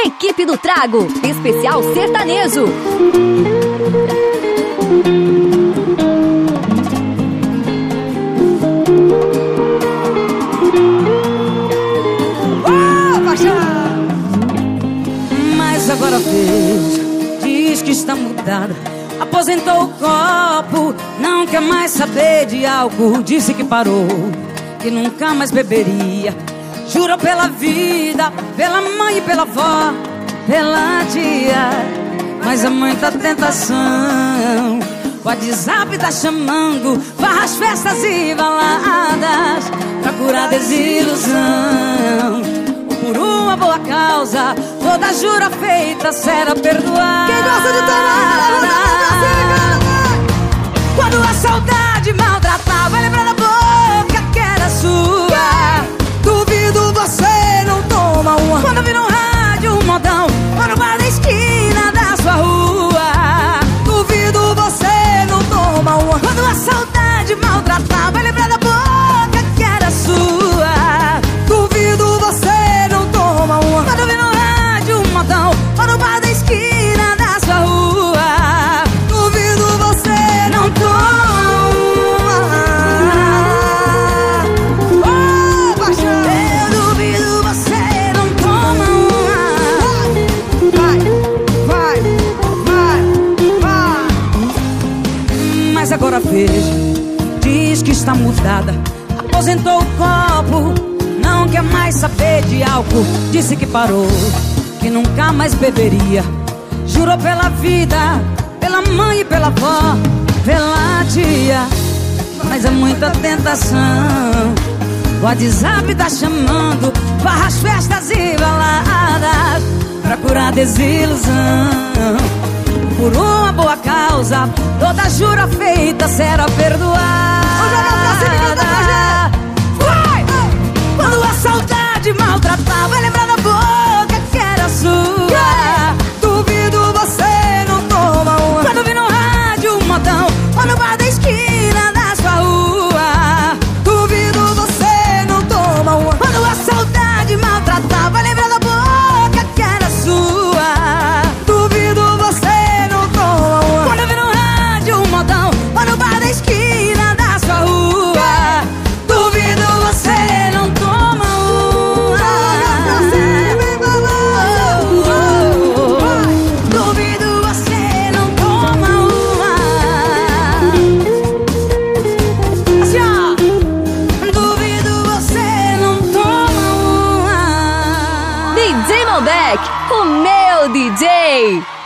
Equipe do Trago, especial sertanejo. Mas agora veja, diz que está mudada. Aposentou o copo, não quer mais saber de álcool. Disse que parou, que nunca mais beberia. Jurou pela vida, pela mãe e pela avó, pela tia. Mas há muita tentação. O WhatsApp tá chamando, farras, festas e baladas pra curar desilusão. Por uma boa causa, toda jura feita será perdoada. Quem gosta de tomar, quando a saudade maltratar, vai lembrar da boca que era sua. Duvido você não toma uma. Quando vir no rádio um modão, ou no bar da esquina da sua rua. Duvido você não toma uma. Quando a saudade maltratar, vai lembrar da boca que era sua. Duvido você não toma uma. Quando vir no rádio um modão, ou no bar da esquina da sua rua. Duvido você não toma. Oh, paixão. Eu duvido você não toma uma. Vai. Mas agora veja, diz que está mudada. Aposentou o copo, não quer mais saber de álcool. Disse que parou, que nunca mais beberia. Jurou pela vida, pela mãe e pela avó, pela tia. Mas há muita tentação. O WhatsApp tá chamando, farras, festas e baladas pra curar desilusão. Por uma boa causa, toda jura feita será perdoada. Vai! Quando a saudade maltratar, vai lembrar da boca que era sua. Duvido você não toma uma. Quando vir no rádio um modão, ou no bar da esquina da sua rua. Duvido você não toma uma. Quando a saudade maltratar, vai lembrar da boca que era sua. Duvido você não toma uma. Quando vir no rádio um modão, ou no bar da esquina da sua rua. Duvido você não toma uma. Duvido você não toma uma. Assim, ó. Duvido você não toma uma. DJ Malbec, o meu DJ.